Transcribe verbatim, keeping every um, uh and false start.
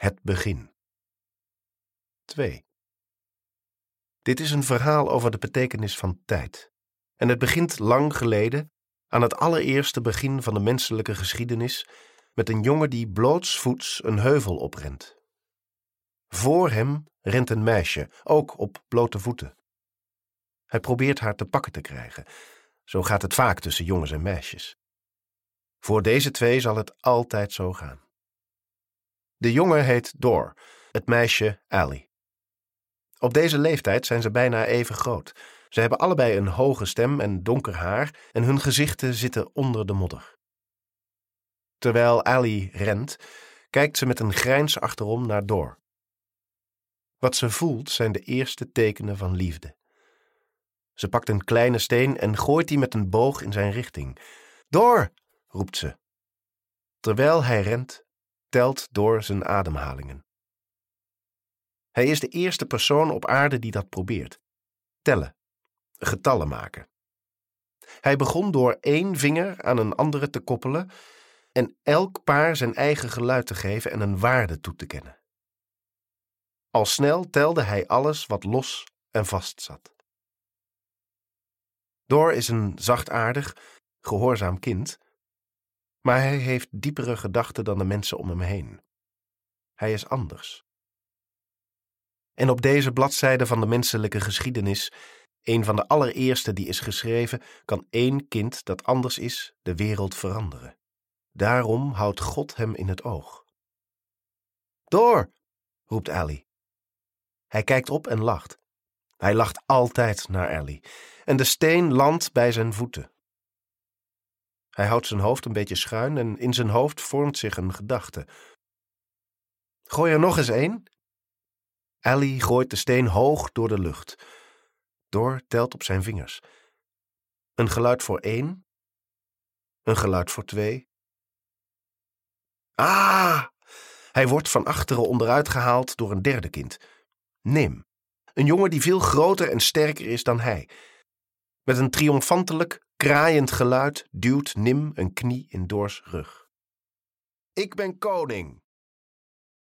Het begin. twee. Dit is een verhaal over de betekenis van tijd. En het begint lang geleden, aan het allereerste begin van de menselijke geschiedenis, met een jongen die blootsvoets een heuvel oprent. Voor hem rent een meisje, ook op blote voeten. Hij probeert haar te pakken te krijgen. Zo gaat het vaak tussen jongens en meisjes. Voor deze twee zal het altijd zo gaan. De jongen heet Dor, het meisje Allie. Op deze leeftijd zijn ze bijna even groot. Ze hebben allebei een hoge stem en donker haar en hun gezichten zitten onder de modder. Terwijl Allie rent, kijkt ze met een grijns achterom naar Dor. Wat ze voelt zijn de eerste tekenen van liefde. Ze pakt een kleine steen en gooit die met een boog in zijn richting. Dor, roept ze. Terwijl hij rent, telt Dor zijn ademhalingen. Hij is de eerste persoon op aarde die dat probeert. Tellen, getallen maken. Hij begon door één vinger aan een andere te koppelen en elk paar zijn eigen geluid te geven en een waarde toe te kennen. Al snel telde hij alles wat los en vast zat. Dor is een zachtaardig, gehoorzaam kind, maar hij heeft diepere gedachten dan de mensen om hem heen. Hij is anders. En op deze bladzijde van de menselijke geschiedenis, een van de allereerste die is geschreven, kan één kind dat anders is de wereld veranderen. Daarom houdt God hem in het oog. Dor, roept Allie. Hij kijkt op en lacht. Hij lacht altijd naar Allie. En de steen landt bij zijn voeten. Hij houdt zijn hoofd een beetje schuin en in zijn hoofd vormt zich een gedachte. Gooi er nog eens één. Allie gooit de steen hoog door de lucht. Dor telt op zijn vingers. Een geluid voor één. Een geluid voor twee. Ah! Hij wordt van achteren onderuit gehaald door een derde kind. Nim. Een jongen die veel groter en sterker is dan hij. Met een triomfantelijk, kraaiend geluid duwt Nim een knie in Dors rug. Ik ben koning,